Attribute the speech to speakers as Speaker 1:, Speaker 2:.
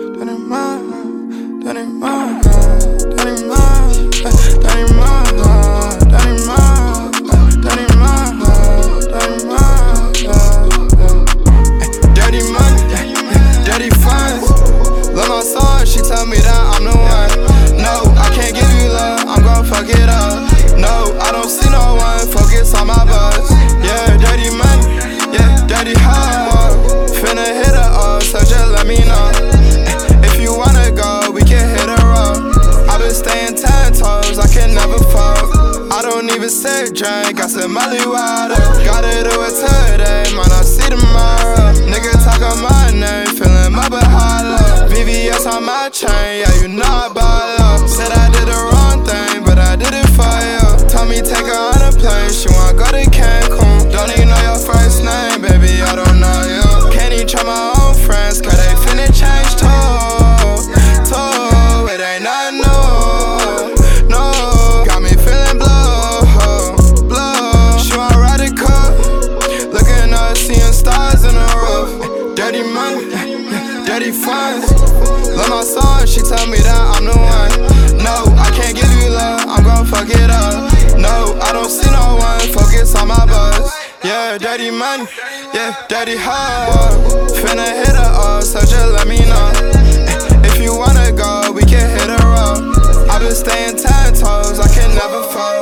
Speaker 1: that ain't mine, that ain't mine, that ain't mine, that ain't mine, that ain't mine, that ain't mine, that ain't mine. Dirty money, dirty funds. Love my song, she tell me that I'm the one. No, I can't give you love, I'm gon' fuck it up. No, I don't see no one, focus on my buzz. Yeah, dirty money, yeah, dirty heart. Finna hit her up, so just let me know. If you wanna go, we can hit a road. I've been staying 10 toes, I can never fall. I don't even sip drink, I sip Molly water. Gotta do it today, might not see tomorrow. Nigga talking my name, feeling my Bahala. VVS on my chain, yeah, you know I ball up. Said I did the wrong thing, but I did it for you. Told me take her on a plane, she wanna go to Cancun. Don't even know your first name, baby, I don't know you. Can't even try my own friends, cause they finna change too. It ain't nothing new, no. Got me feeling blue. She want ride the cup, looking up, seeing stars in the roof. Dirty money, dirty funds. Love my song, she tell me that I'm the one. No, I can't give you love, I'm gon' fuck it up. No, I don't see no one, focus on my buzz. Yeah, dirty money, yeah, dirty heart. Finna hit her up, so just let me know. If you wanna go, we can hit a road. I've been staying 10 toes, I can never fall.